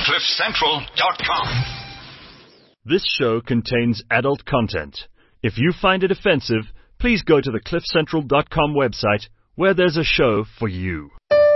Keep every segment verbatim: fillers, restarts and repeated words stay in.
cliff central dot com. This show contains adult content. If you find it offensive, please go to the cliff central dot com website where there's a show for you.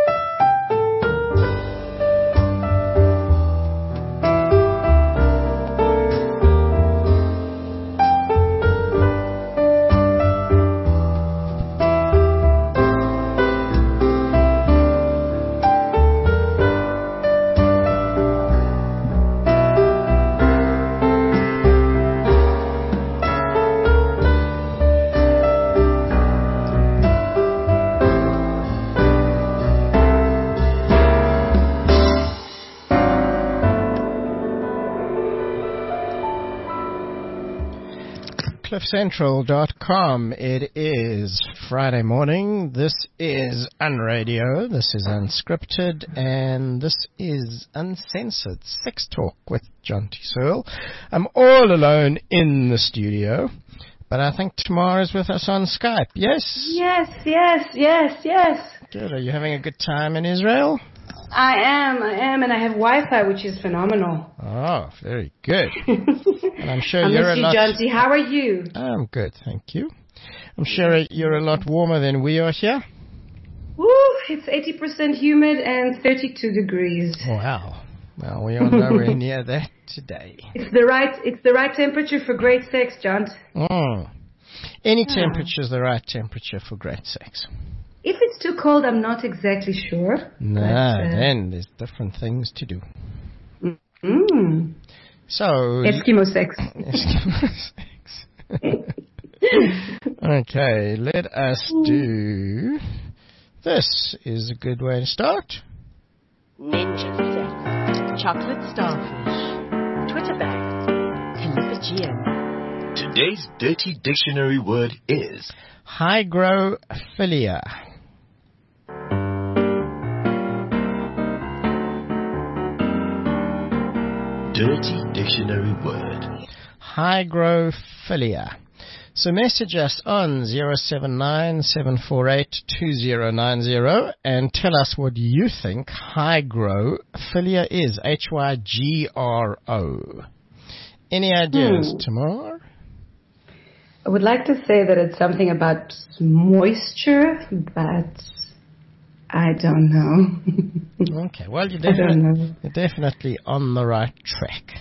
cliff central dot com. It is Friday morning. This is Unradio. This is Unscripted. And this is Uncensored Sex Talk with Jonty Searle. I'm all alone in the studio, but I think Tamar is with us on Skype. Yes? Yes, yes, yes, yes. Good. Are you having a good time in Israel? I am, I am, and I have Wi-Fi, which is phenomenal. Oh, very good. And I'm sure I you're miss a you, lot... Jonty. How are you? I'm good, thank you. I'm sure you're a lot warmer than we are here. Woo! It's eighty percent humid and thirty-two degrees. Wow. Well, we are nowhere near that today. It's the right, it's the right temperature for great sex, Jont. Mm. Any yeah. temperature is the right temperature for great sex. If it's too cold, I'm not exactly sure. No, but, uh, then there's different things to do. Mm. So Eskimo sex. Eskimo sex. Okay, let us do. This is a good way to start. Ninja sex, chocolate starfish, Twitter bat, Calipagian. Today's dirty dictionary word is hygrophilia. Dirty dictionary word. Hygrophilia. So message us on zero seven nine, seven four eight, two zero nine zero and tell us what you think hygrophilia is. H Y G R O. Any ideas, hmm. Tamar? I would like to say that it's something about moisture, but I don't know. Okay, well, you're, I don't know. you're definitely on the right track.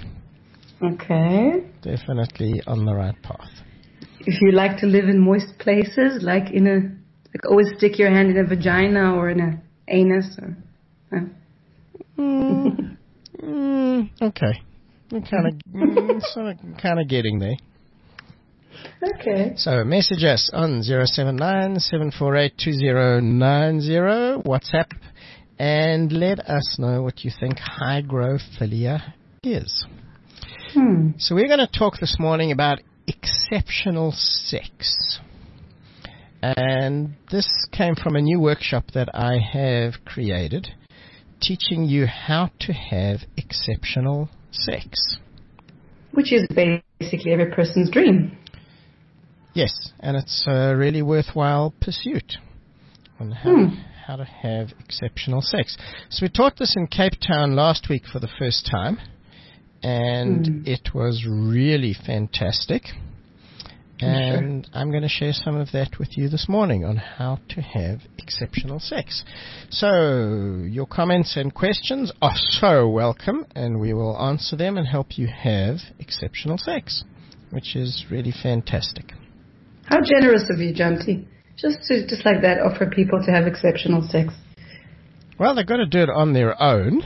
Okay. Definitely on the right path. If you like to live in moist places, like in a, like always stick your hand in a vagina or in a anus, or. Uh. Mm, mm, okay, I'm kind of, mm, sort of, kind of getting there. Okay. So message us on zero seven nine, seven four eight, two zero nine zero, WhatsApp, and let us know what you think hygrophilia is. Hmm. So we're going to talk this morning about exceptional sex. And this came from a new workshop that I have created, teaching you how to have exceptional sex. Which is basically every person's dream. Yes, and it's a really worthwhile pursuit on how, hmm. how to have exceptional sex. So we taught this in Cape Town last week for the first time, and hmm. it was really fantastic. And sure. I'm going to share some of that with you this morning on how to have exceptional sex. So your comments and questions are so welcome, and we will answer them and help you have exceptional sex, which is really fantastic. How generous of you, Jonty. Just to, just like that, offer people to have exceptional sex. Well, they've got to do it on their own.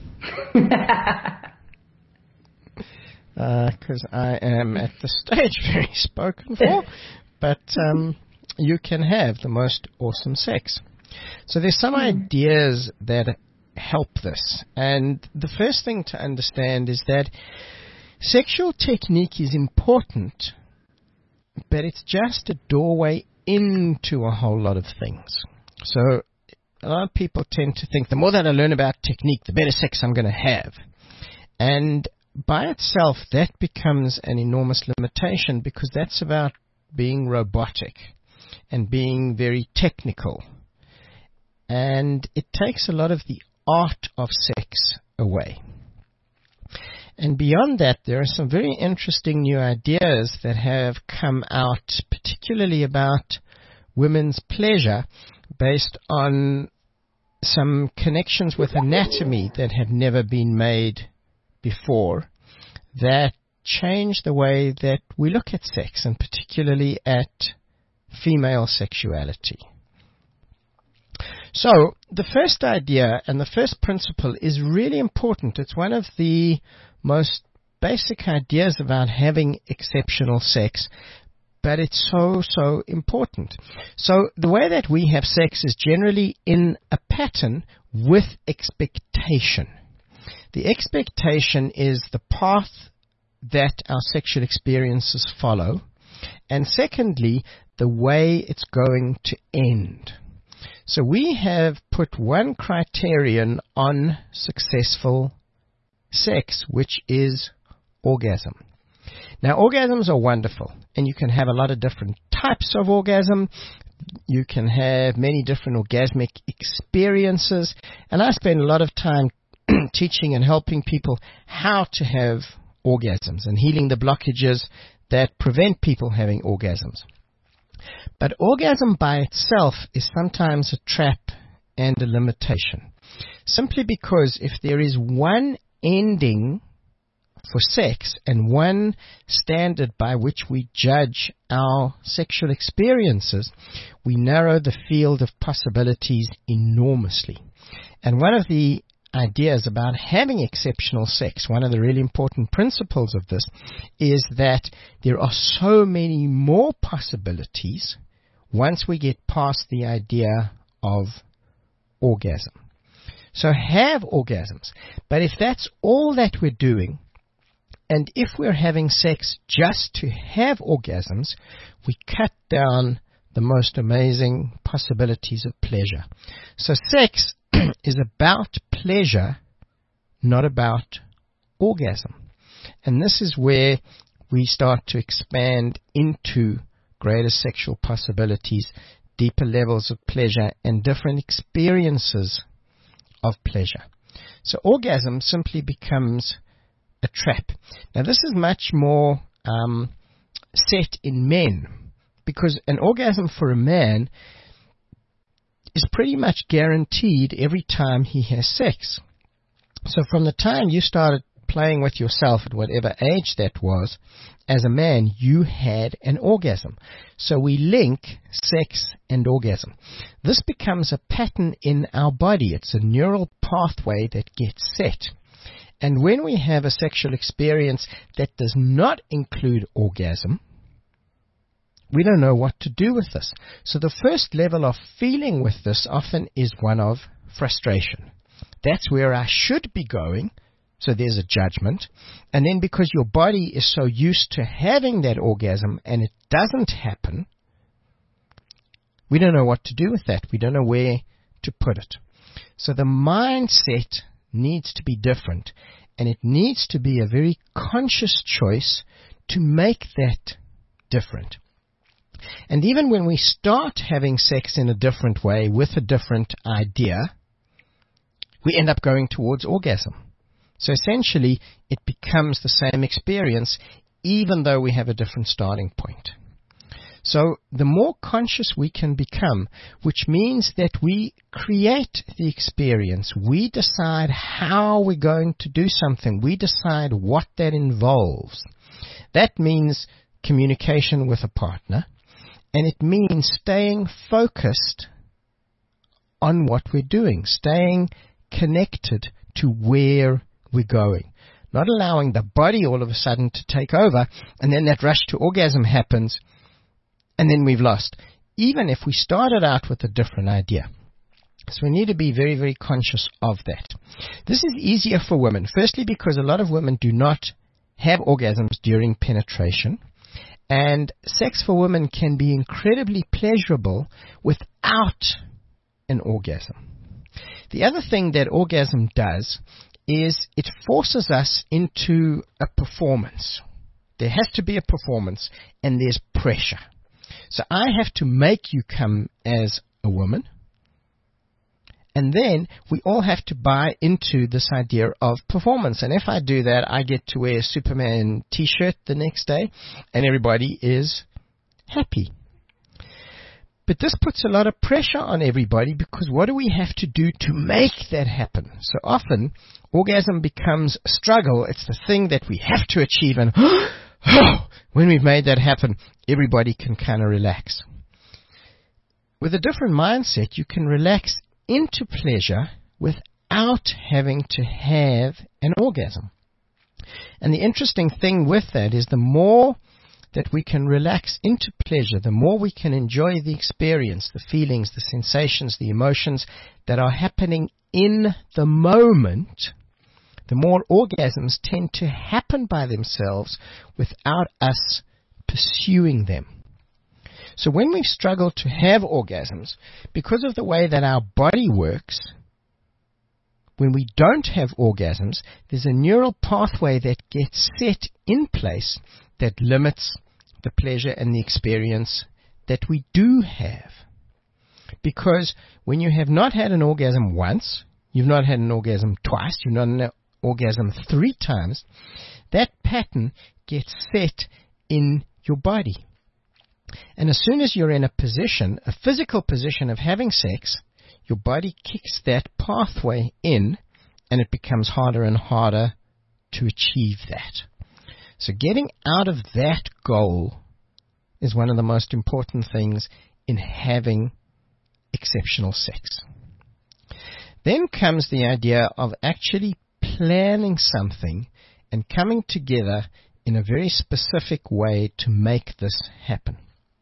Because uh, I am at the stage very spoken for. But um, you can have the most awesome sex. So there's some mm. ideas that help this. And the first thing to understand is that sexual technique is important, but it's just a doorway into a whole lot of things. So a lot of people tend to think the more that I learn about technique, the better sex I'm going to have. And by itself, that becomes an enormous limitation, because that's about being robotic and being very technical. And it takes a lot of the art of sex away. And beyond that, there are some very interesting new ideas that have come out, particularly about women's pleasure, based on some connections with anatomy that have never been made before, that change the way that we look at sex, and particularly at female sexuality. So, the first idea and the first principle is really important. It's one of the most basic ideas about having exceptional sex, but it's so, so important. So, the way that we have sex is generally in a pattern with expectation. The expectation is the path that our sexual experiences follow, and secondly, the way it's going to end. So we have put one criterion on successful sex, which is orgasm. Now, orgasms are wonderful, and you can have a lot of different types of orgasm. You can have many different orgasmic experiences, and I spend a lot of time teaching and helping people how to have orgasms and healing the blockages that prevent people having orgasms. But orgasm by itself is sometimes a trap and a limitation, simply because if there is one ending for sex and one standard by which we judge our sexual experiences, we narrow the field of possibilities enormously. And one of the ideas about having exceptional sex, one of the really important principles of this, is that there are so many more possibilities once we get past the idea of orgasm. So have orgasms. But if that's all that we're doing, and if we're having sex just to have orgasms, we cut down the most amazing possibilities of pleasure. So sex is about pleasure, not about orgasm. And this is where we start to expand into greater sexual possibilities, deeper levels of pleasure, and different experiences of pleasure. So orgasm simply becomes a trap. Now this is much more um, set in men, because an orgasm for a man is pretty much guaranteed every time he has sex. So from the time you started playing with yourself at whatever age that was, as a man, you had an orgasm. So we link sex and orgasm. This becomes a pattern in our body. It's a neural pathway that gets set. And when we have a sexual experience that does not include orgasm, we don't know what to do with this. So the first level of feeling with this often is one of frustration. That's where I should be going. So there's a judgment. And then because your body is so used to having that orgasm and it doesn't happen, we don't know what to do with that. We don't know where to put it. So the mindset needs to be different. And it needs to be a very conscious choice to make that different. And even when we start having sex in a different way with a different idea, we end up going towards orgasm. So essentially, it becomes the same experience, even though we have a different starting point. So the more conscious we can become, which means that we create the experience, we decide how we're going to do something, we decide what that involves. That means communication with a partner, and it means staying focused on what we're doing, staying connected to where we're going, not allowing the body all of a sudden to take over, and then that rush to orgasm happens, and then we've lost, even if we started out with a different idea. So we need to be very, very conscious of that. This is easier for women, firstly because a lot of women do not have orgasms during penetration, and sex for women can be incredibly pleasurable without an orgasm. The other thing that orgasm does is it forces us into a performance. There has to be a performance, and there's pressure. So I have to make you come as a woman, And then we all have to buy into this idea of performance. And if I do that, I get to wear a Superman t-shirt the next day, and everybody is happy. But this puts a lot of pressure on everybody, because what do we have to do to make that happen? So often, orgasm becomes a struggle. It's the thing that we have to achieve, and when we've made that happen, everybody can kind of relax. With a different mindset, you can relax into pleasure without having to have an orgasm. And the interesting thing with that is the more that we can relax into pleasure, the more we can enjoy the experience, the feelings, the sensations, the emotions that are happening in the moment, the more orgasms tend to happen by themselves without us pursuing them. So when we struggle to have orgasms, because of the way that our body works, when we don't have orgasms, there's a neural pathway that gets set in place that limits the pleasure and the experience that we do have. Because when you have not had an orgasm once, you've not had an orgasm twice, you've not had an orgasm three times, that pattern gets set in your body. And as soon as you're in a position, a physical position of having sex, your body kicks that pathway in, and it becomes harder and harder to achieve that. So getting out of that goal is one of the most important things in having exceptional sex. Then comes the idea of actually planning something and coming together in a very specific way to make this happen.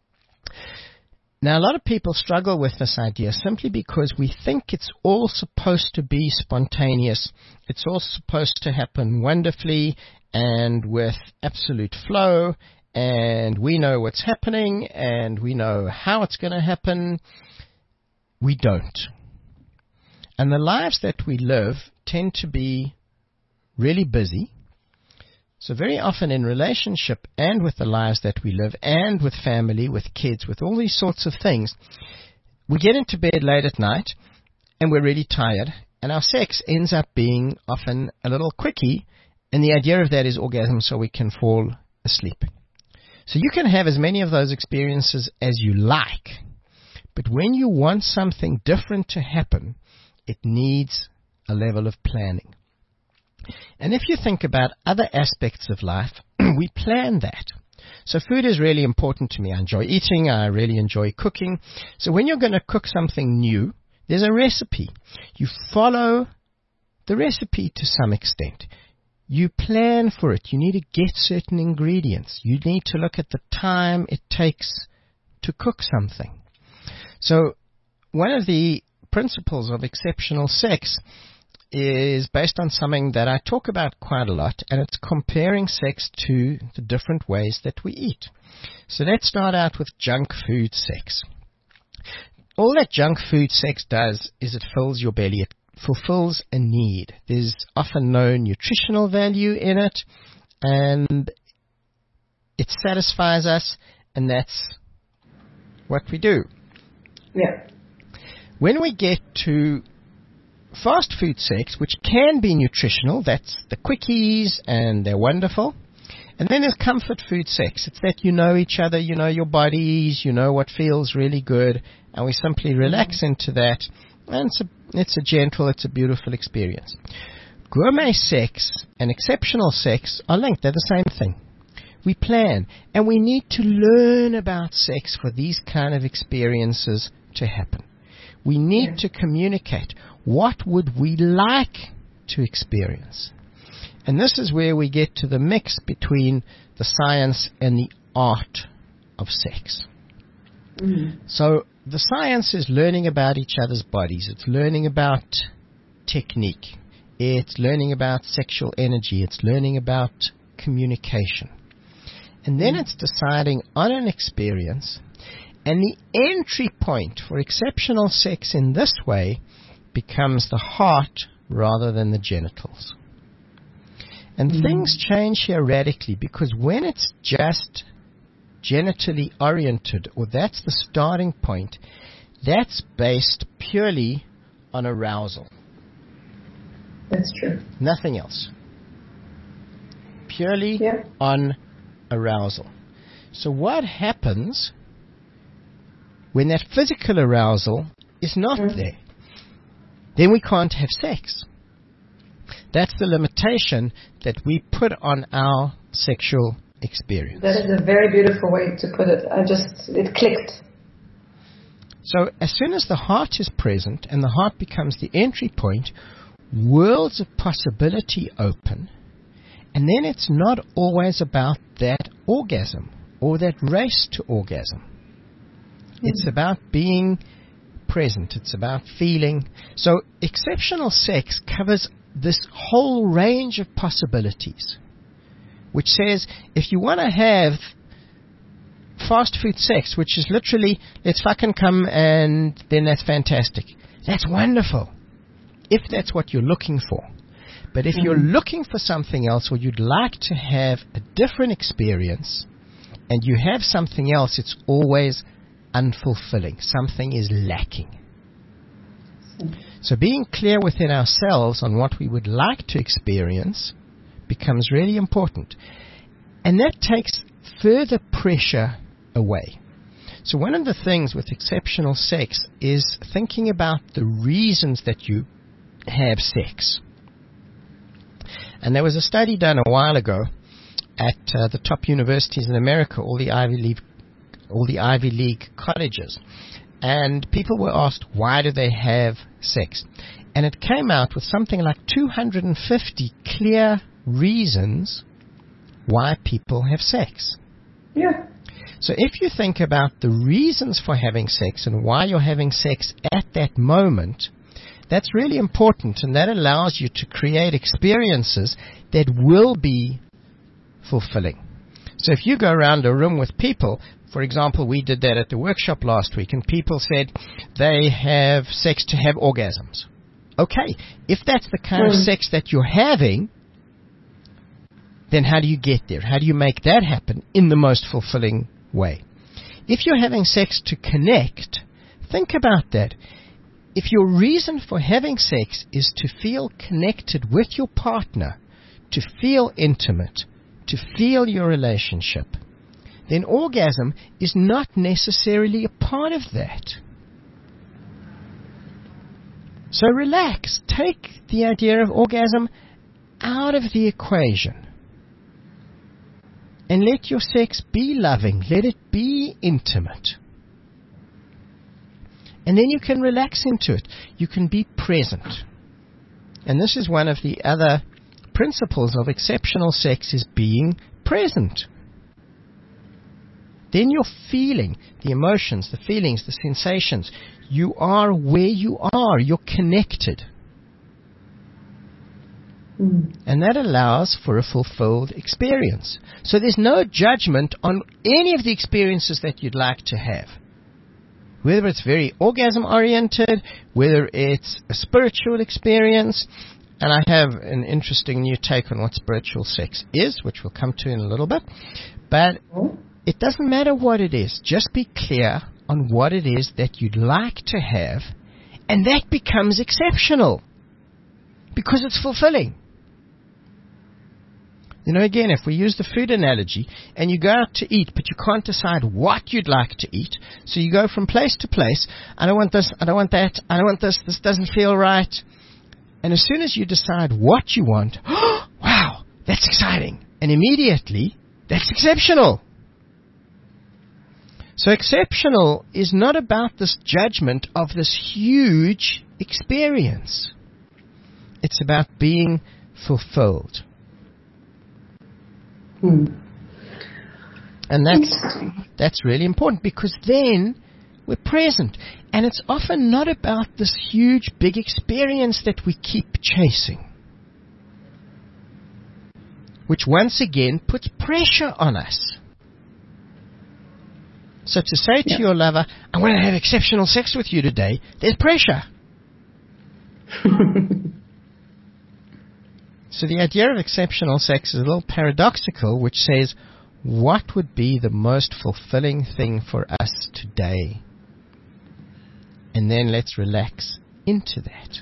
Now, a lot of people struggle with this idea simply because we think it's all supposed to be spontaneous. It's all supposed to happen wonderfully and with absolute flow, and we know what's happening and we know how it's going to happen. We don't. And the lives that we live tend to be really busy. So very often in relationship and with the lives that we live and with family, with kids, with all these sorts of things, we get into bed late at night and we're really tired, and our sex ends up being often a little quickie, and the idea of that is orgasm so we can fall asleep. So you can have as many of those experiences as you like, but when you want something different to happen, it needs a level of planning. And if you think about other aspects of life, we plan that. So food is really important to me. I enjoy eating. I really enjoy cooking. So when you're going to cook something new, there's a recipe. You follow the recipe to some extent. You plan for it. You need to get certain ingredients. You need to look at the time it takes to cook something. So one of the principles of exceptional sex is based on something that I talk about quite a lot, and it's comparing sex to the different ways that we eat. So let's start out with junk food sex. All that junk food sex does is it fills your belly. It fulfills a need. There's often no nutritional value in it, and it satisfies us, and that's what we do. Yeah. When we get to fast food sex, which can be nutritional, that's the quickies, and they're wonderful. And then there's comfort food sex. It's that you know each other, you know your bodies, you know what feels really good, and we simply relax into that, and it's a, it's a gentle, it's a beautiful experience. Gourmet sex and exceptional sex are linked. They're the same thing. We plan, and we need to learn about sex for these kind of experiences to happen. We need yeah. to communicate. What would we like to experience? And this is where we get to the mix between the science and the art of sex. Mm-hmm. So the science is learning about each other's bodies. It's learning about technique. It's learning about sexual energy. It's learning about communication. And then it's deciding on an experience. And the entry point for exceptional sex in this way becomes the heart rather than the genitals. And mm. things change here radically, because when it's just genitally oriented, or that's the starting point, that's based purely on arousal. That's true. Nothing else. Purely Yeah. on arousal. So what happens when that physical arousal is not Mm. there? Then we can't have sex. That's the limitation that we put on our sexual experience. That is a very beautiful way to put it. I just, it clicked. So as soon as the heart is present and the heart becomes the entry point, worlds of possibility open, and then it's not always about that orgasm or that race to orgasm. It's about being present. It's about feeling. So exceptional sex covers this whole range of possibilities, which says if you want to have fast food sex, which is literally, let's fucking come and then that's fantastic. That's wonderful, if that's what you're looking for. But if mm-hmm. you're looking for something else, or you'd like to have a different experience, and you have something else, it's always unfulfilling. Something is lacking. So being clear within ourselves on what we would like to experience becomes really important. And that takes further pressure away. So one of the things with exceptional sex is thinking about the reasons that you have sex. And there was a study done a while ago at uh, the top universities in America, all the Ivy League, all the Ivy League colleges. And people were asked, why do they have sex? And it came out with something like two hundred fifty clear reasons why people have sex. Yeah. So if you think about the reasons for having sex and why you're having sex at that moment, that's really important, and that allows you to create experiences that will be fulfilling. So if you go around a room with people, for example, we did that at the workshop last week, and people said they have sex to have orgasms. Okay, if that's the kind mm. of sex that you're having, then how do you get there? How do you make that happen in the most fulfilling way? If you're having sex to connect, think about that. If your reason for having sex is to feel connected with your partner, to feel intimate, to feel your relationship, then orgasm is not necessarily a part of that. So relax. Take the idea of orgasm out of the equation. And let your sex be loving. Let it be intimate. And then you can relax into it. You can be present. And this is one of the other principles of exceptional sex, is being present. Then you're feeling the emotions, the feelings, the sensations. You are where you are. You're connected. Mm. And that allows for a fulfilled experience. So there's no judgment on any of the experiences that you'd like to have. Whether it's very orgasm-oriented, whether it's a spiritual experience. And I have an interesting new take on what spiritual sex is, which we'll come to in a little bit. But it doesn't matter what it is. Just be clear on what it is that you'd like to have, and that becomes exceptional because it's fulfilling. You know, again, if we use the food analogy, and you go out to eat, but you can't decide what you'd like to eat, so you go from place to place. I don't want this, I don't want that, I don't want this, this doesn't feel right. And as soon as you decide what you want, oh, wow, that's exciting. And immediately, that's exceptional. So exceptional is not about this judgment of this huge experience. It's about being fulfilled. Hmm. And that's, that's really important, because then we're present. And it's often not about this huge, big experience that we keep chasing, which once again puts pressure on us. So to say to yeah. your lover, I want to have exceptional sex with you today, there's pressure. So the idea of exceptional sex is a little paradoxical, which says, what would be the most fulfilling thing for us today? And then let's relax into that.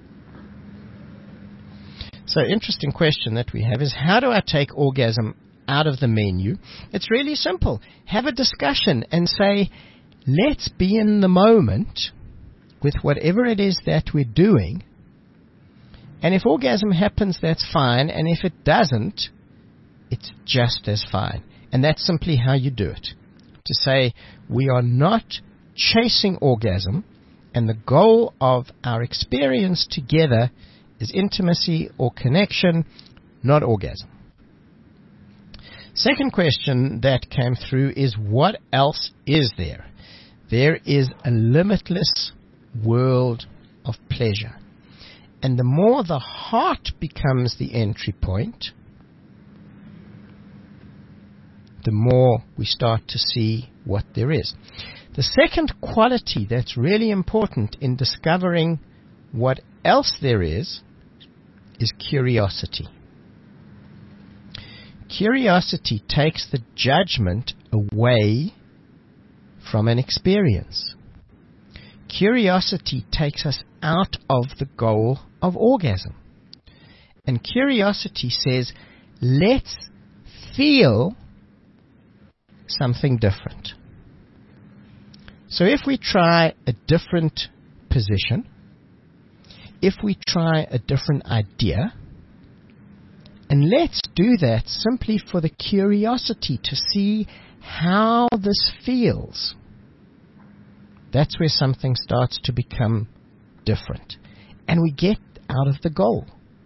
So, interesting question that we have is, how do I take orgasm out of the menu? It's really simple. Have a discussion and say, let's be in the moment with whatever it is that we're doing. And if orgasm happens, that's fine. And if it doesn't, it's just as fine. And that's simply how you do it. To say, we are not chasing orgasm, and the goal of our experience together is intimacy or connection, not orgasm. Second question that came through is, what else is there? There is a limitless world of pleasure. And the more the heart becomes the entry point, the more we start to see what there is. The second quality that's really important in discovering what else there is is curiosity. Curiosity takes the judgment away from an experience. Curiosity takes us out of the goal of orgasm. And curiosity says, let's feel something different. So if we try a different position, if we try a different idea, and let's do that simply for the curiosity to see how this feels, that's where something starts to become different. And we get out of the goal.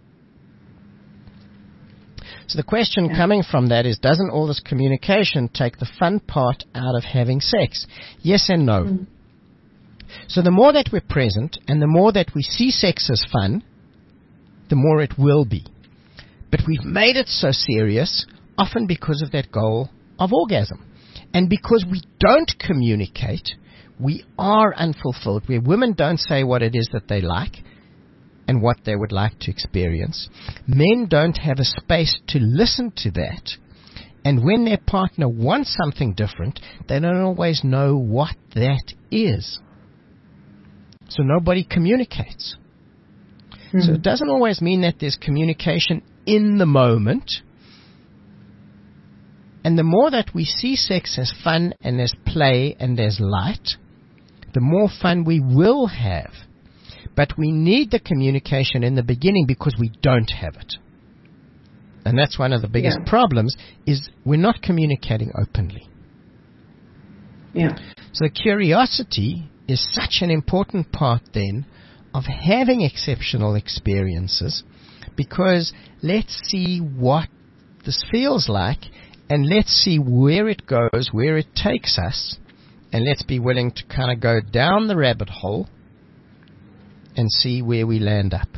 So the question yeah. coming from that is, doesn't all this communication take the fun part out of having sex? Yes and no. Mm. So the more that we're present and the more that we see sex as fun, the more it will be. But we've made it so serious, often because of that goal of orgasm. And because we don't communicate, we are unfulfilled. Where women don't say what it is that they like and what they would like to experience, men don't have a space to listen to that. And when their partner wants something different, they don't always know what that is. So nobody communicates. Mm-hmm. So it doesn't always mean that there's communication in the moment. And the more that we see sex as fun and as play and as light, the more fun we will have. But we need the communication in the beginning because we don't have it. And that's one of the biggest yeah. problems, is we're not communicating openly. Yeah. So curiosity is such an important part then of having exceptional experiences, because let's see what this feels like, and let's see where it goes, where it takes us, and let's be willing to kind of go down the rabbit hole and see where we land up.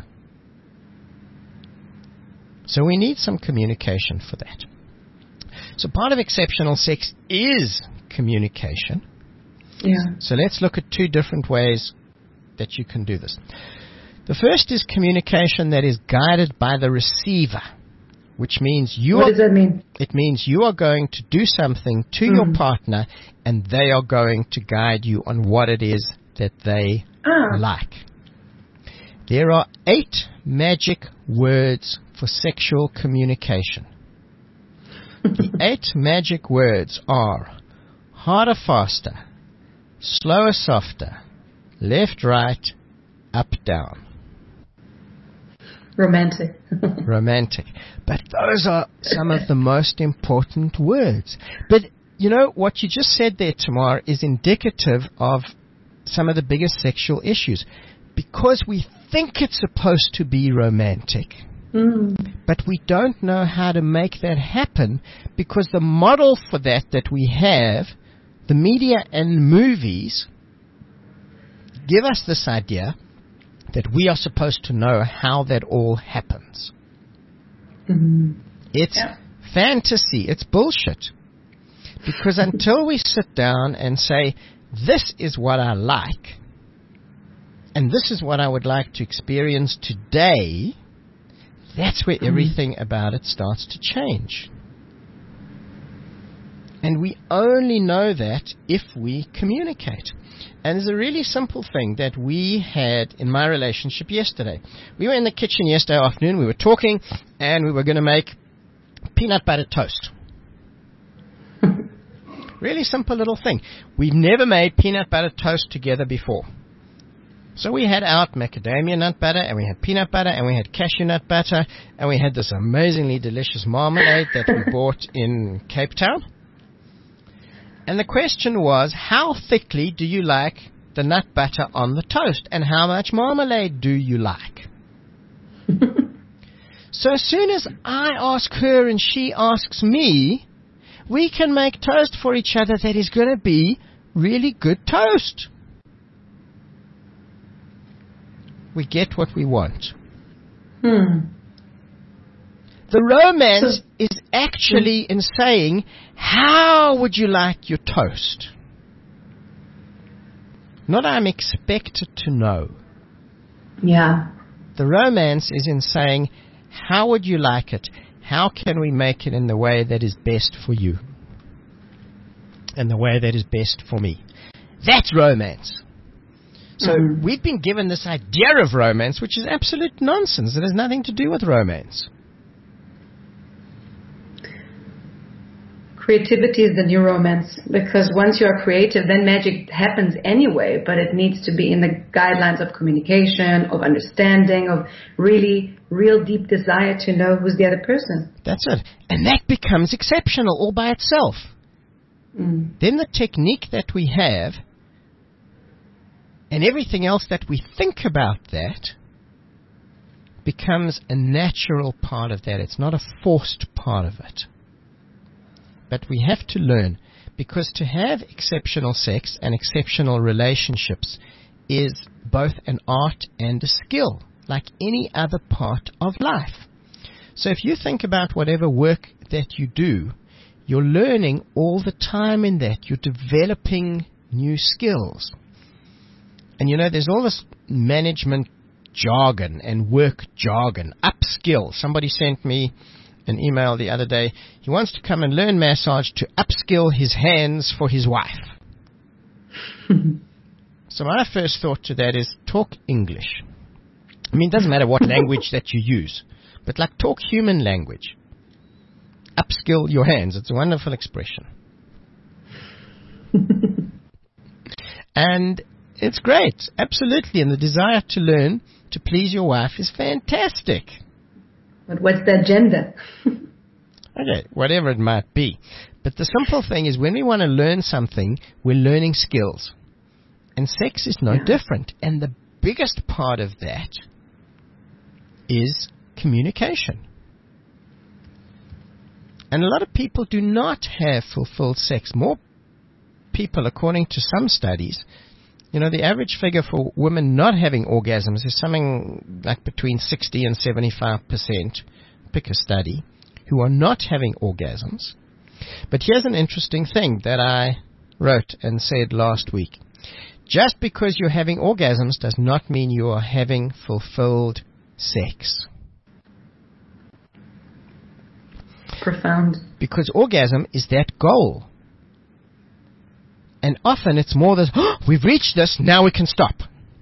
So we need some communication for that. So part of exceptional sex is communication. Yeah. So let's look at two different ways that you can do this. The first is communication that is guided by the receiver, which means you What are, does that mean? It means you are going to do something to mm. your partner, and they are going to guide you on what it is that they ah. like. There are eight magic words for sexual communication. The eight magic words are harder, faster, slower, softer, left, right, up, down. Romantic. Romantic. But those are some of the most important words. But, you know, what you just said there, Tamar, is indicative of some of the biggest sexual issues. Because we think it's supposed to be romantic, mm. but we don't know how to make that happen, because the model for that that we have, the media and movies, give us this idea that we are supposed to know how that all happens. Mm-hmm. It's yeah. fantasy. It's bullshit. Because until we sit down and say, this is what I like, and this is what I would like to experience today, that's where everything about it starts to change. And we only know that if we communicate. And there's a really simple thing that we had in my relationship yesterday. We were in the kitchen yesterday afternoon, we were talking, and we were going to make peanut butter toast. Really simple little thing. We've never made peanut butter toast together before. So we had out macadamia nut butter, and we had peanut butter, and we had cashew nut butter, and we had this amazingly delicious marmalade that we bought in Cape Town. And the question was, how thickly do you like the nut butter on the toast, and how much marmalade do you like? So as soon as I ask her and she asks me, we can make toast for each other that is going to be really good toast. We get what we want. Hmm. The romance is actually in saying, how would you like your toast? Not I'm expected to know. Yeah. The romance is in saying, how would you like it? How can we make it in the way that is best for you? And the way that is best for me. That's romance. So mm-hmm. we've been given this idea of romance, which is absolute nonsense. It has nothing to do with romance. Creativity is the new romance, because once you are creative, then magic happens anyway, but it needs to be in the guidelines of communication, of understanding, of really, real deep desire to know who's the other person. That's it. And that becomes exceptional all by itself. Mm. Then the technique that we have and everything else that we think about that becomes a natural part of that. It's not a forced part of it. But we have to learn, because to have exceptional sex and exceptional relationships is both an art and a skill, like any other part of life. So if you think about whatever work that you do, you're learning all the time in that. You're developing new skills. And you know, there's all this management jargon and work jargon, upskill. Somebody sent me an email the other day. He wants to come and learn massage to upskill his hands for his wife. So my first thought to that is, talk English. I mean, it doesn't matter what language that you use, but like talk human language. Upskill your hands. It's a wonderful expression. And it's great, absolutely. And the desire to learn to please your wife is fantastic. But what's the agenda? Okay, whatever it might be. But the simple thing is, when we want to learn something, we're learning skills. And sex is no yeah. different. And the biggest part of that is communication. And a lot of people do not have fulfilled sex. More people, according to some studies, you know, the average figure for women not having orgasms is something like between sixty and seventy-five percent, pick a study, who are not having orgasms. But here's an interesting thing that I wrote and said last week. Just because you're having orgasms does not mean you are having fulfilled sex. Profound. Because orgasm is that goal. And often it's more than, oh, we've reached this, now we can stop.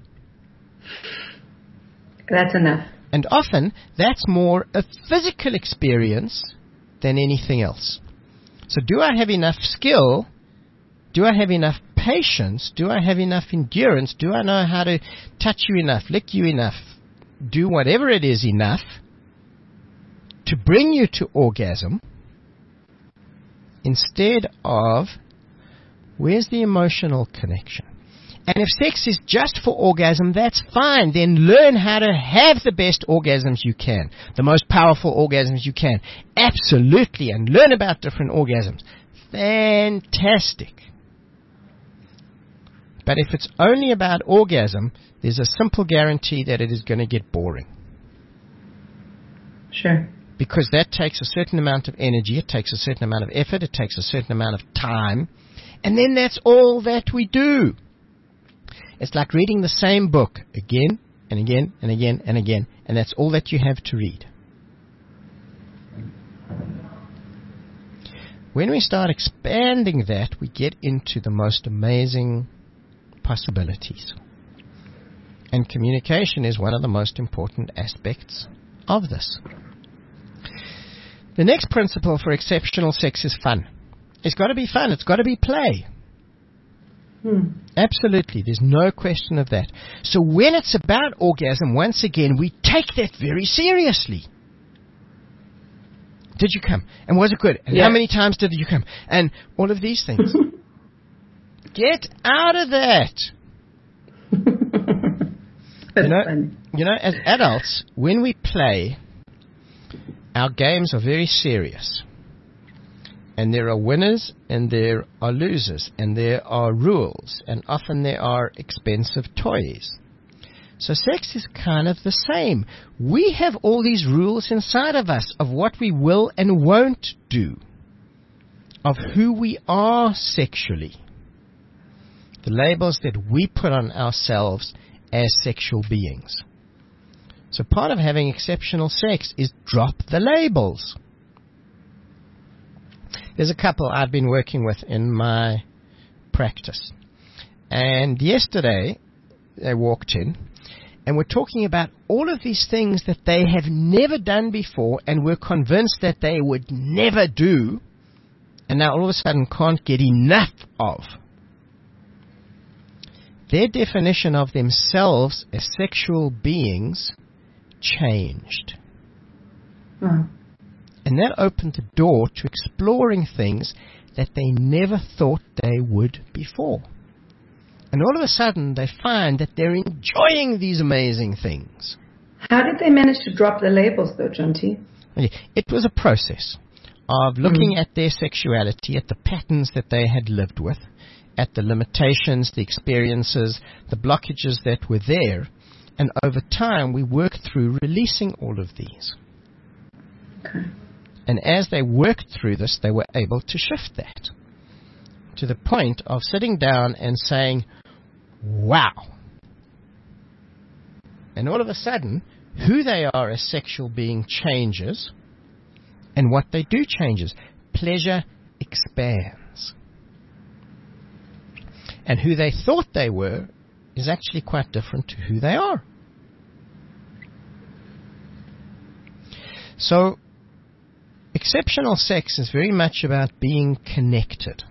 That's enough. And often that's more a physical experience than anything else. So do I have enough skill? Do I have enough patience? Do I have enough endurance? Do I know how to touch you enough, lick you enough, do whatever it is enough to bring you to orgasm, instead of, where's the emotional connection? And if sex is just for orgasm, that's fine. Then learn how to have the best orgasms you can, the most powerful orgasms you can. Absolutely. And learn about different orgasms. Fantastic. But if it's only about orgasm, there's a simple guarantee that it is going to get boring. Sure. Because that takes a certain amount of energy, it takes a certain amount of effort, it takes a certain amount of time, and then that's all that we do. It's like reading the same book again and again and again and again, and that's all that you have to read. When we start expanding that, we get into the most amazing possibilities. And communication is one of the most important aspects of this. The next principle for exceptional sex is fun. It's got to be fun. It's got to be play. Hmm. Absolutely. There's no question of that. So when it's about orgasm, once again, we take that very seriously. Did you come? And was it good? And Yeah. how many times did you come? And all of these things. Get out of that. That's You know, funny. you know, as adults, when we play, our games are very serious. And there are winners and there are losers. And there are rules. And often there are expensive toys. So sex is kind of the same. We have all these rules inside of us of what we will and won't do. Of who we are sexually. The labels that we put on ourselves as sexual beings. So part of having exceptional sex is drop the labels. There's a couple I've been working with in my practice. And yesterday, they walked in and were talking about all of these things that they have never done before and were convinced that they would never do, and now all of a sudden can't get enough of. Their definition of themselves as sexual beings changed. Oh. And that opened the door to exploring things that they never thought they would before. And all of a sudden, they find that they're enjoying these amazing things. How did they manage to drop the labels, though, John T? It was a process of looking Mm. at their sexuality, at the patterns that they had lived with, at the limitations, the experiences, the blockages that were there. And over time, we worked through releasing all of these. Okay. And as they worked through this, they were able to shift that to the point of sitting down and saying, wow. And all of a sudden, who they are as sexual being changes, and what they do changes. Pleasure expands. And who they thought they were is actually quite different to who they are. So, exceptional sex is very much about being connected.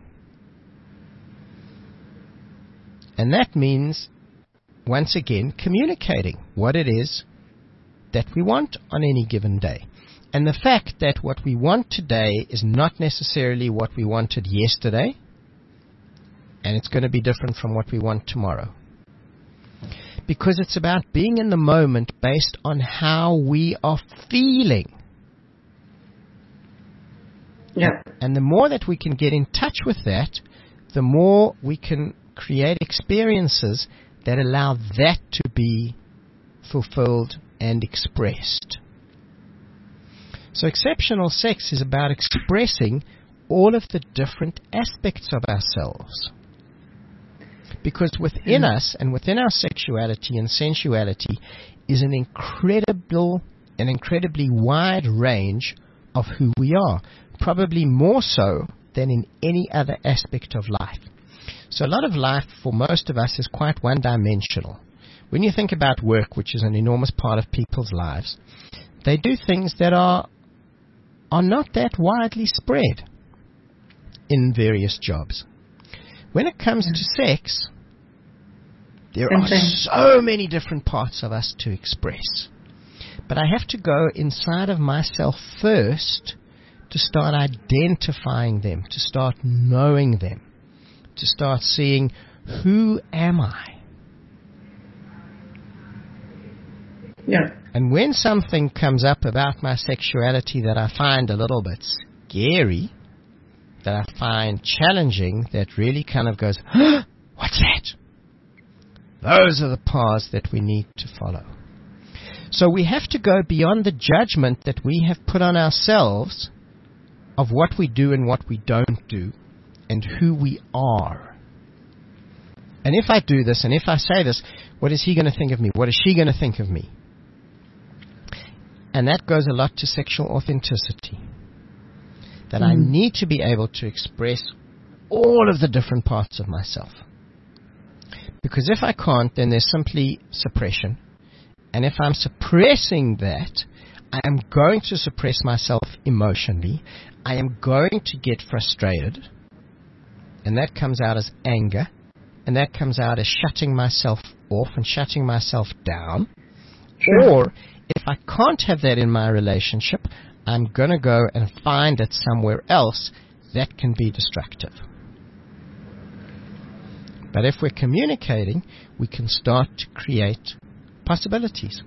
And that means, once again, communicating what it is that we want on any given day. And the fact that what we want today is not necessarily what we wanted yesterday, and it's going to be different from what we want tomorrow. Because it's about being in the moment based on how we are feeling. Yeah. And the more that we can get in touch with that, the more we can create experiences that allow that to be fulfilled and expressed. So exceptional sex is about expressing all of the different aspects of ourselves. Because within mm. us and within our sexuality and sensuality is an incredible, an incredibly wide range of who we are. Probably more so than in any other aspect of life. So a lot of life for most of us is quite one-dimensional. When you think about work, which is an enormous part of people's lives, they do things that are are not that widely spread in various jobs. When it comes to sex, there are so many different parts of us to express. But I have to go inside of myself first to start identifying them, to start knowing them, to start seeing, who am I? Yeah. And when something comes up about my sexuality that I find a little bit scary, that I find challenging, that really kind of goes, huh, what's that? Those are the paths that we need to follow. So we have to go beyond the judgment that we have put on ourselves of what we do and what we don't do, and who we are. And if I do this, and if I say this, what is he going to think of me? What is she going to think of me? And that goes a lot to sexual authenticity. that Mm. I need to be able to express all of the different parts of myself. Because if I can't, then there's simply suppression. And if I'm suppressing that, I am going to suppress myself emotionally. I am going to get frustrated. And that comes out as anger. And that comes out as shutting myself off and shutting myself down. Sure. Or if I can't have that in my relationship, I'm going to go and find it somewhere else that can be destructive. But if we're communicating, we can start to create possibilities.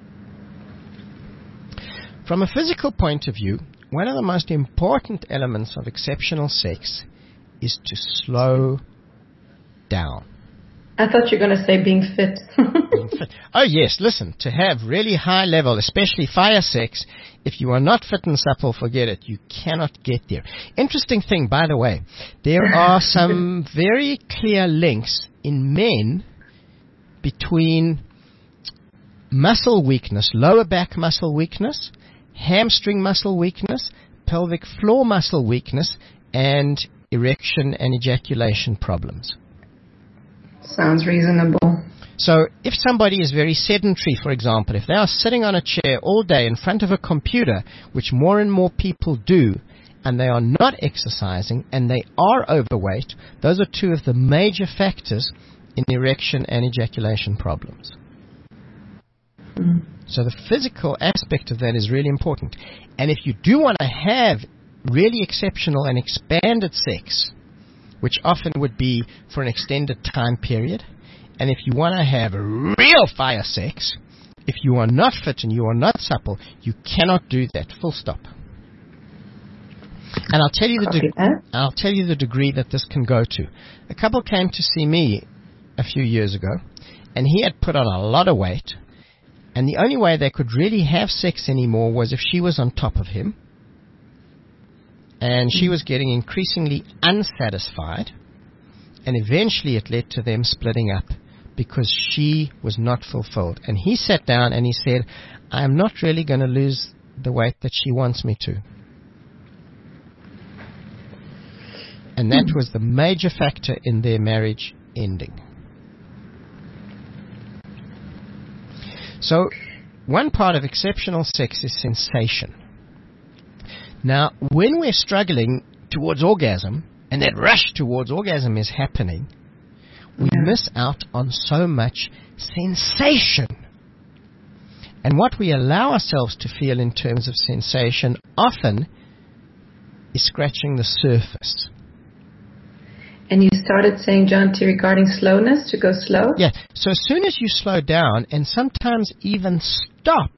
From a physical point of view, one of the most important elements of exceptional sex is to slow down. I thought you were going to say being fit. Oh yes, listen, to have really high level, especially fire sex, if you are not fit and supple, forget it. You cannot get there. Interesting thing, by the way, there are some very clear links in men between muscle weakness, lower back muscle weakness, hamstring muscle weakness, pelvic floor muscle weakness, and erection and ejaculation problems. Sounds reasonable. So if somebody is very sedentary, for example, if they are sitting on a chair all day in front of a computer, which more and more people do, and they are not exercising, and they are overweight, those are two of the major factors in erection and ejaculation problems. Mm. So the physical aspect of that is really important. And if you do want to have really exceptional and expanded sex, which often would be for an extended time period, and if you want to have real fire sex, if you are not fit and you are not supple, you cannot do that. Full stop. And I'll tell you the de- I'll tell you the degree that this can go to. A couple came to see me a few years ago, and he had put on a lot of weight, and the only way they could really have sex anymore was if she was on top of him, and she was getting increasingly unsatisfied, and eventually it led to them splitting up because she was not fulfilled. And he sat down and he said, I'm not really going to lose the weight that she wants me to. And that was the major factor in their marriage ending. So, one part of exceptional sex is sensation. Now, when we're struggling towards orgasm, and that rush towards orgasm is happening, we miss out on so much sensation. And what we allow ourselves to feel in terms of sensation often is scratching the surface. And you started saying, John T, regarding slowness, to go slow? Yeah, so as soon as you slow down and sometimes even stop,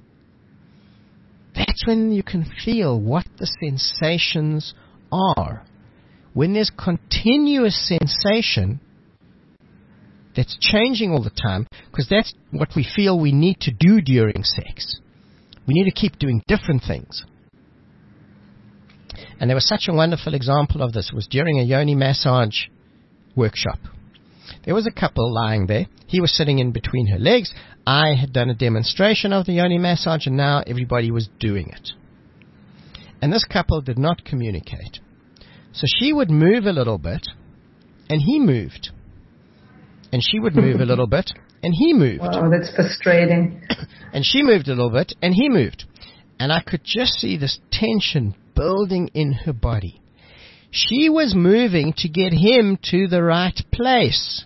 that's when you can feel what the sensations are. When there's continuous sensation that's changing all the time, because that's what we feel we need to do during sex. We need to keep doing different things. And there was such a wonderful example of this. It was during a yoni massage workshop. There was a couple lying there. He was sitting in between her legs. I had done a demonstration of the yoni massage, and now everybody was doing it. And this couple did not communicate. So she would move a little bit, and he moved. And she would move a little bit, and he moved. Wow, that's frustrating. And she moved a little bit, and he moved. And I could just see this tension building in her body. She was moving to get him to the right place.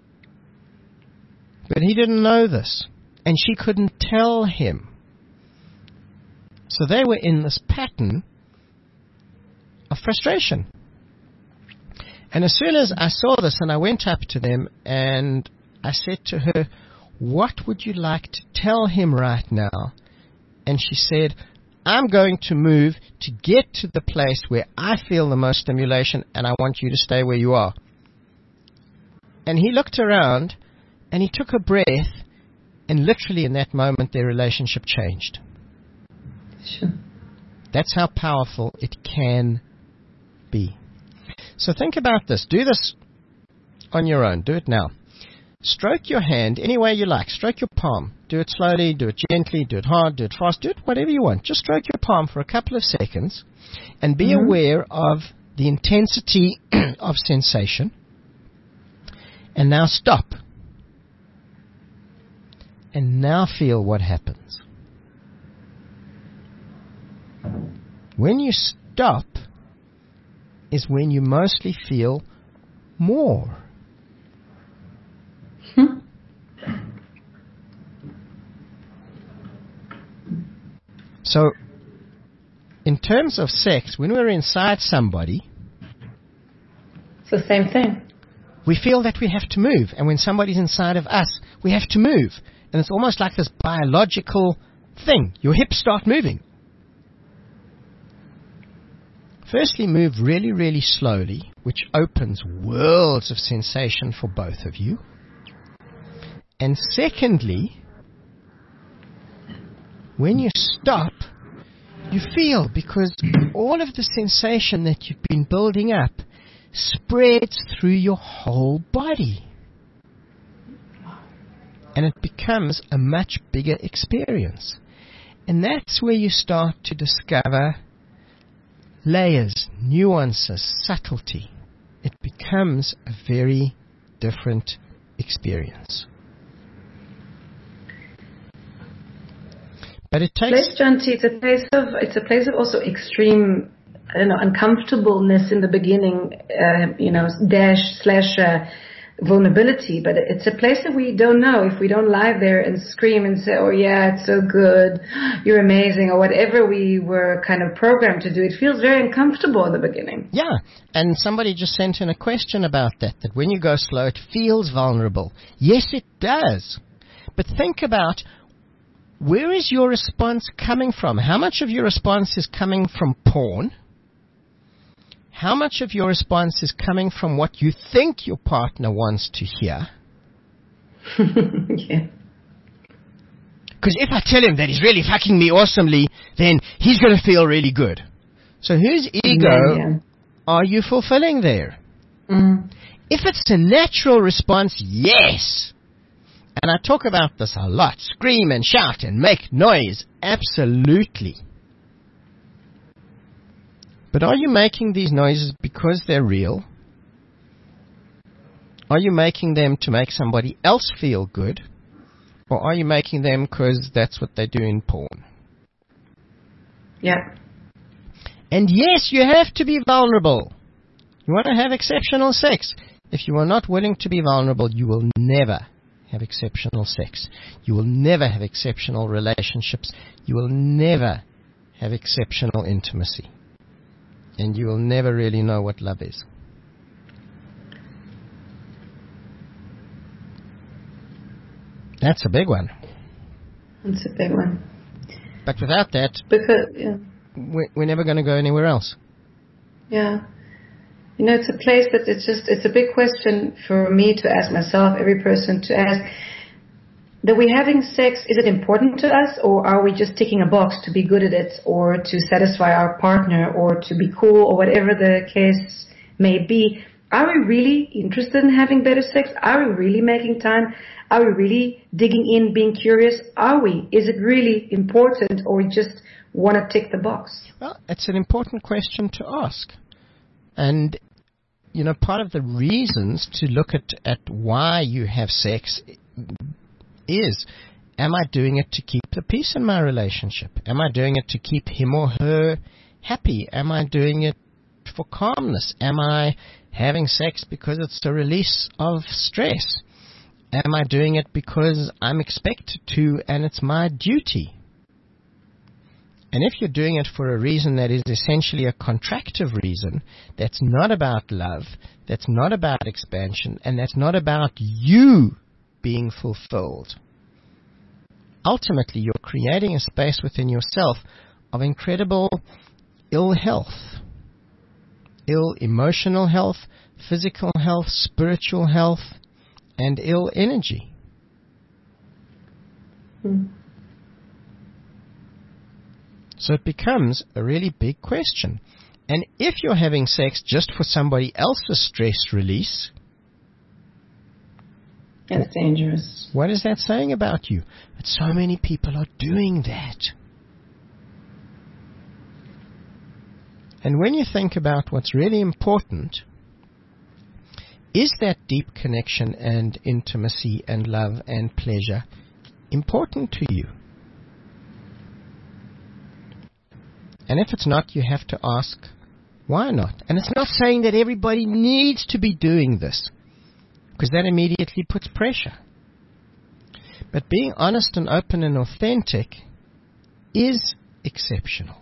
But he didn't know this. And she couldn't tell him. So they were in this pattern of frustration. And as soon as I saw this, and I went up to them, and I said to her, what would you like to tell him right now? And she said, I'm going to move to get to the place where I feel the most stimulation, and I want you to stay where you are. And he looked around, and he took a breath, and literally in that moment their relationship changed. Sure. That's how powerful it can be. So think about this. Do this on your own. Do it now. Stroke your hand any way you like. Stroke your palm. Do it slowly, do it gently, do it hard, do it fast, do it whatever you want. Just stroke your palm for a couple of seconds and be Mm-hmm. aware of the intensity of sensation. And now stop. And now feel what happens. When you stop is when you mostly feel more. Hmm. So, in terms of sex, when we're inside somebody, It's the same thing. we feel that we have to move. And when somebody's inside of us, we have to move. And it's almost like this biological thing. Your hips start moving. Firstly, move really, really slowly, which opens worlds of sensation for both of you. And secondly, when you stop, you feel, because all of the sensation that you've been building up spreads through your whole body. And it becomes a much bigger experience. And that's where you start to discover layers, nuances, subtlety. It becomes a very different experience. But it takes... Place, John T, it's a place of, it's a place of also extreme, I don't know, uncomfortableness in the beginning, uh, you know, dash, slash, uh, vulnerability, but it's a place that we don't know if we don't lie there and scream and say, oh yeah, it's so good, you're amazing, or whatever we were kind of programmed to do. It feels very uncomfortable in the beginning. Yeah, and somebody just sent in a question about that, that when you go slow, it feels vulnerable. Yes, it does. But think about, where is your response coming from? How much of your response is coming from porn? How much of your response is coming from what you think your partner wants to hear? Yeah. Because if I tell him that he's really fucking me awesomely, then he's going to feel really good. So whose ego Yeah, yeah. are you fulfilling there? Mm. If it's a natural response, yes. And I talk about this a lot. Scream and shout and make noise. Absolutely. But are you making these noises because they're real? Are you making them to make somebody else feel good? Or are you making them because that's what they do in porn? Yeah. And yes, you have to be vulnerable. You want to have exceptional sex. If you are not willing to be vulnerable, you will never have exceptional sex. You will never have exceptional relationships. You will never have exceptional intimacy. And you will never really know what love is. That's a big one. It's a big one. But without that, Because, yeah. we're, we're never going to go anywhere else. Yeah. You know, it's a place that it's just, it's a big question for me to ask myself, every person to ask, that we're having sex, is it important to us, or are we just ticking a box to be good at it, or to satisfy our partner, or to be cool, or whatever the case may be? Are we really interested in having better sex? Are we really making time? Are we really digging in, being curious? Are we? Is it really important, or we just want to tick the box? Well, it's an important question to ask. And, you know, part of the reasons to look at, at why you have sex is, am I doing it to keep the peace in my relationship? Am I doing it to keep him or her happy? Am I doing it for calmness? Am I having sex because it's a release of stress? Am I doing it because I'm expected to and it's my duty? And if you're doing it for a reason that is essentially a contractive reason, that's not about love, that's not about expansion, and that's not about you being fulfilled, ultimately you're creating a space within yourself of incredible ill health. Ill emotional health, physical health, spiritual health, and ill energy. Hmm. So it becomes a really big question. And if you're having sex just for somebody else's stress release, It's dangerous. What is that saying about you? That so many people are doing that. And when you think about what's really important, is that deep connection and intimacy and love and pleasure important to you? And if it's not, you have to ask, why not? And it's not saying that everybody needs to be doing this, because that immediately puts pressure. But being honest and open and authentic is exceptional.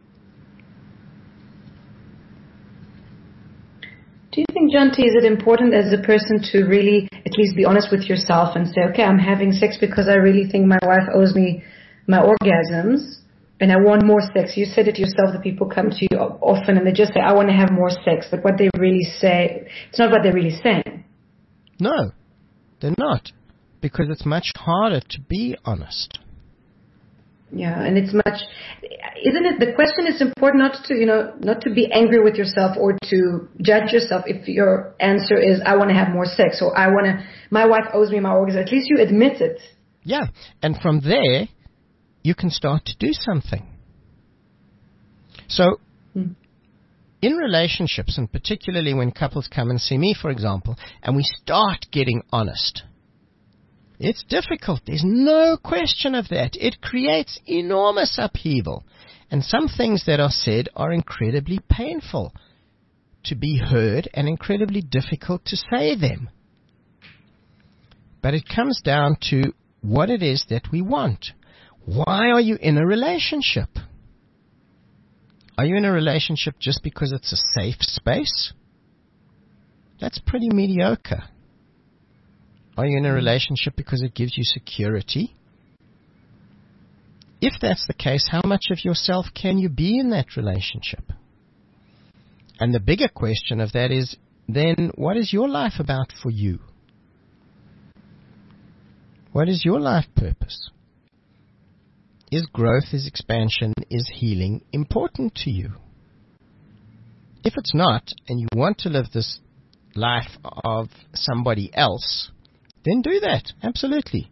Do you think, Janti, is it important as a person to really at least be honest with yourself and say, okay, I'm having sex because I really think my wife owes me my orgasms and I want more sex? You said it yourself that people come to you often and they just say, I want to have more sex, but what they really say, it's not what they're really saying. No, they're not, because it's much harder to be honest. Yeah, and it's much, isn't it, the question is important not to, you know, not to be angry with yourself or to judge yourself if your answer is, I want to have more sex, or I want to, my wife owes me my orgasm. At least you admit it. Yeah, and from there, you can start to do something. So, hmm. in relationships, and particularly when couples come and see me, for example, and we start getting honest, it's difficult. There's no question of that. It creates enormous upheaval. And some things that are said are incredibly painful to be heard and incredibly difficult to say them. But it comes down to what it is that we want. Why are you in a relationship? Are you in a relationship just because it's a safe space? That's pretty mediocre. Are you in a relationship because it gives you security? If that's the case, how much of yourself can you be in that relationship? And the bigger question of that is, then what is your life about for you? What is your life purpose? Is growth, is expansion, is healing important to you? If it's not, and you want to live this life of somebody else, then do that, absolutely.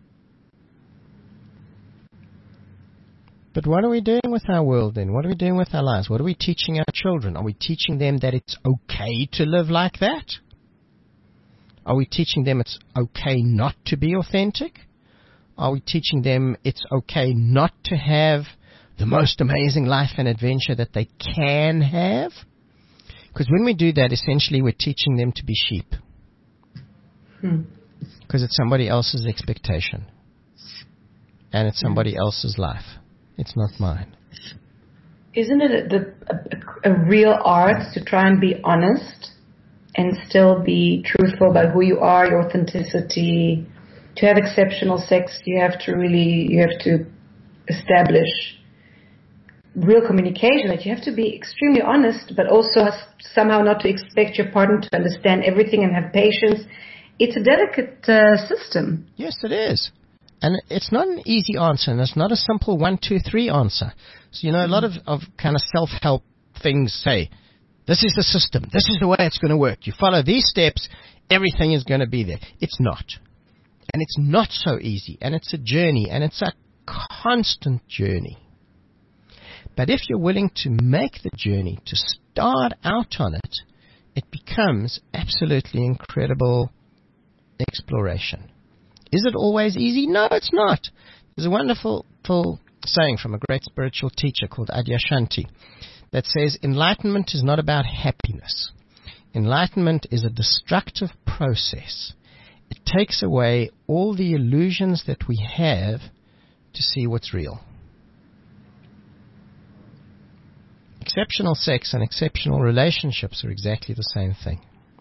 But what are we doing with our world then? What are we doing with our lives? What are we teaching our children? Are we teaching them that it's okay to live like that? Are we teaching them it's okay not to be authentic? Are we teaching them it's okay not to have the most amazing life and adventure that they can have? Because when we do that, essentially we're teaching them to be sheep. Hmm. Because it's somebody else's expectation. And it's somebody else's life. It's not mine. Isn't it a, the, a, a real art to try and be honest and still be truthful about who you are, your authenticity? To have exceptional sex, you have to really, you have to establish real communication, that you have to be extremely honest, but also somehow not to expect your partner to understand everything and have patience. It's a delicate uh, system. Yes, it is. And it's not an easy answer, and it's not a simple one, two, three answer. So, you know, a lot of, of kind of self-help things say, this is the system, this is the way it's going to work. You follow these steps, everything is going to be there. It's not. And it's not so easy, and it's a journey, and it's a constant journey. But if you're willing to make the journey, to start out on it, it becomes absolutely incredible exploration. Is it always easy? No, it's not. There's a wonderful full saying from a great spiritual teacher called Adyashanti that says, enlightenment is not about happiness. Enlightenment is a destructive process. It takes away all the illusions that we have to see what's real. Exceptional sex and exceptional relationships are exactly the same thing.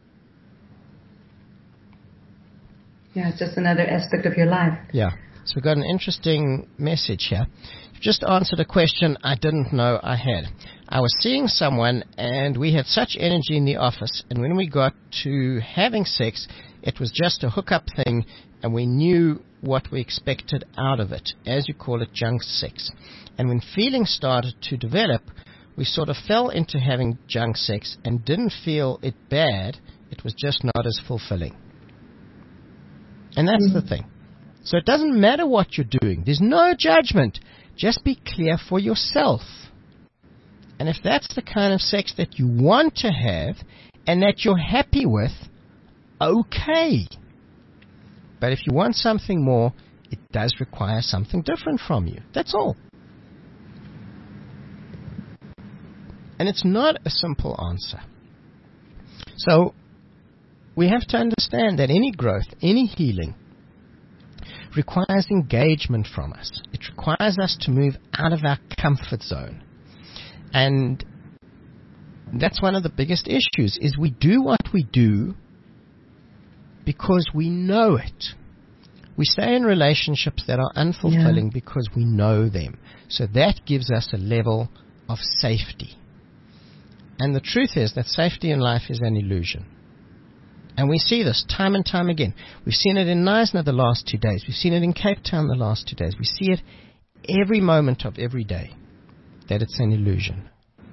Yeah, it's just another aspect of your life. Yeah. So we've got an interesting message here. You've just answered a question I didn't know I had. I was seeing someone and we had such energy in the office, and when we got to having sex, it was just a hookup thing, and we knew what we expected out of it, as you call it, junk sex. And when feelings started to develop, we sort of fell into having junk sex and didn't feel it bad. It was just not as fulfilling. And that's the thing. So it doesn't matter what you're doing. There's no judgment. Just be clear for yourself. And if that's the kind of sex that you want to have and that you're happy with, okay. But if you want something more, it does require something different from you. That's all. And it's not a simple answer. So we have to understand that any growth, any healing, requires engagement from us. It requires us to move out of our comfort zone. And that's one of the biggest issues, is we do what we do because we know it. We stay in relationships that are unfulfilling yeah. because we know them. So that gives us a level of safety. And the truth is that safety in life is an illusion. And we see this time and time again. We've seen it in Knysna the last two days. We've seen it in Cape Town the last two days. We see it every moment of every day, that it's an illusion.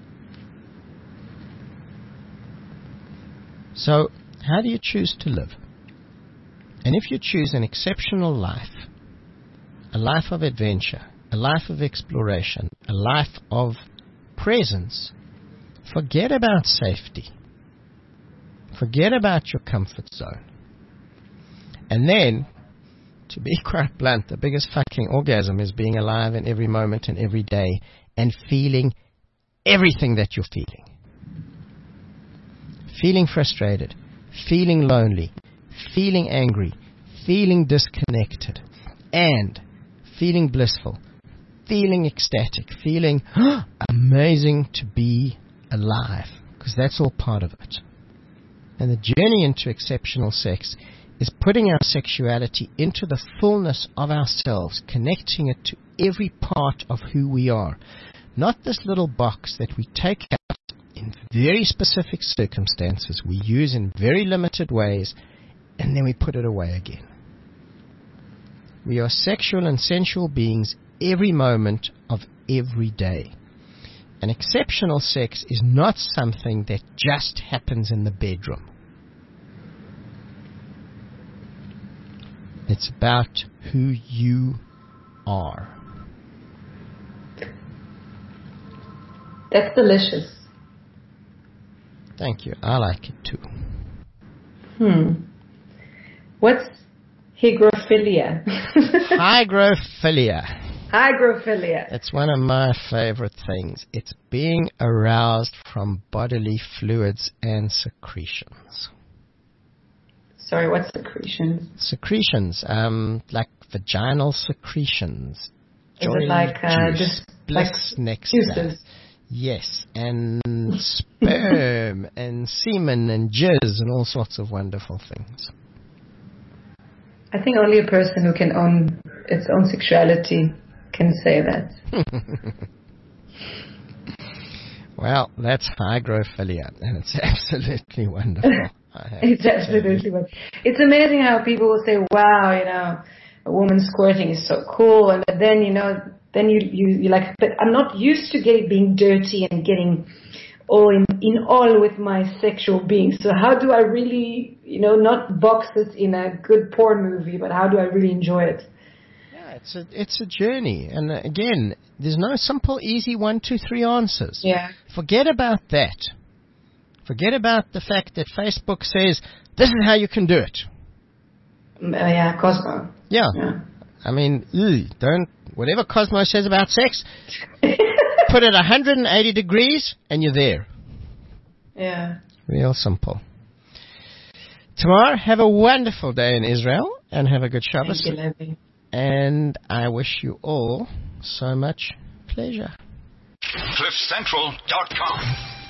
So, how do you choose to live? And if you choose an exceptional life, a life of adventure, a life of exploration, a life of presence, forget about safety. Forget about your comfort zone. And then, to be quite blunt, the biggest fucking orgasm is being alive in every moment and every day and feeling everything that you're feeling. Feeling frustrated, feeling lonely, feeling angry, feeling disconnected, and feeling blissful, feeling ecstatic, feeling amazing to be alive, because that's all part of it. And the journey into exceptional sex is putting our sexuality into the fullness of ourselves, connecting it to every part of who we are. Not this little box that we take out in very specific circumstances, we use in very limited ways, and then we put it away again. We are sexual and sensual beings every moment of every day. And exceptional sex is not something that just happens in the bedroom. It's about who you are. That's delicious. Thank you. I like it too. Hmm. What's hygrophilia? Hygrophilia. Hygrophilia. It's one of my favorite things. It's being aroused from bodily fluids and secretions. Sorry, what's secretions? Secretions, um, like vaginal secretions. Is it like uh, juice, just bliss, like nectar. juices? Yes, and sperm and semen and jizz and all sorts of wonderful things. I think only a person who can own its own sexuality can say that. Well, that's hygrophilia, and it's absolutely wonderful. It's absolutely wonderful. It's amazing how people will say, wow, you know, a woman squirting is so cool, and then, you know, then you, you, you're like, but I'm not used to getting, being dirty and getting all in, in all with my sexual being. So how do I really, you know, not box it in a good porn movie, but how do I really enjoy it? Yeah, it's a, it's a journey. And uh, again, there's no simple, easy one, two, three answers. Yeah. Forget about that. Forget about the fact that Facebook says, this is how you can do it. Uh, yeah, Cosmo. Yeah. yeah. I mean, ew, don't, whatever Cosmo says about sex, put it one hundred eighty degrees and you're there. Yeah. Real simple. Tamar, have a wonderful day in Israel and have a good Shabbos. Thank you, Levi. And I wish you all so much pleasure. cliff central dot com